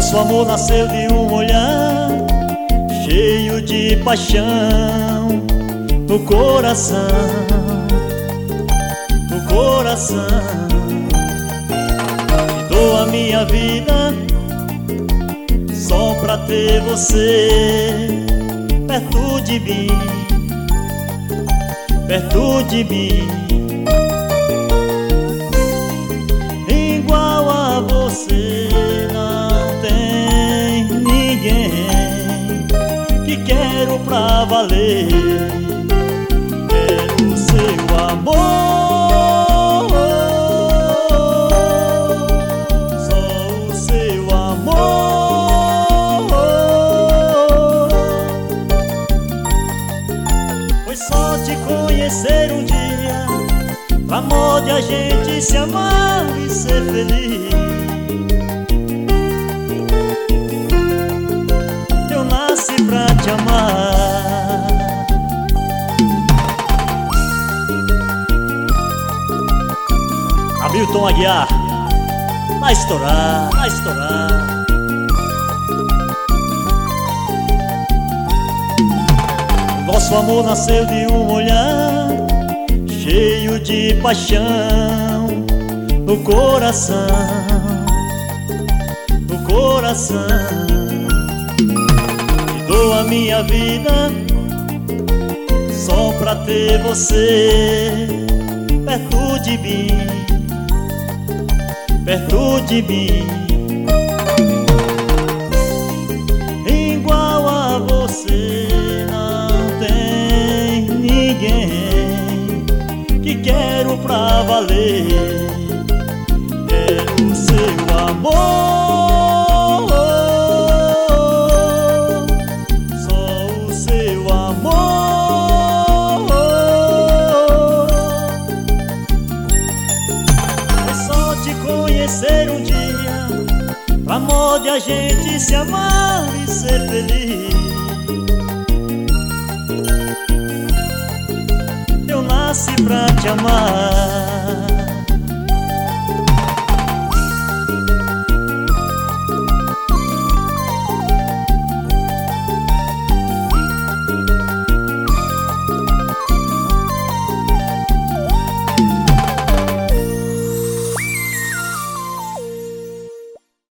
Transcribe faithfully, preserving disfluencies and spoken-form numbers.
Nosso amor nasceu de um olhar cheio de paixão no coração, no coração. E dou a minha vida só pra ter você perto de mim, perto de mim. Igual a você não tem ninguém, que quero pra valer. Quero seu amor, só o seu amor. Foi só te conhecer um dia, pra amor de a gente se amar e ser feliz. Eu nasci pra te amar. Hamilton Aguiar, vai estourar, vai estourar. Nosso amor nasceu de um olhar cheio de paixão no coração, no coração. E dou a minha vida só pra ter você perto de mim, perto de mim. Igual a você não tem ninguém, que quero pra valer. Quero seu amor, só o seu amor. É só te conhecer um dia, pra amor de a gente se amar e ser feliz. Eu nasci pra te amar.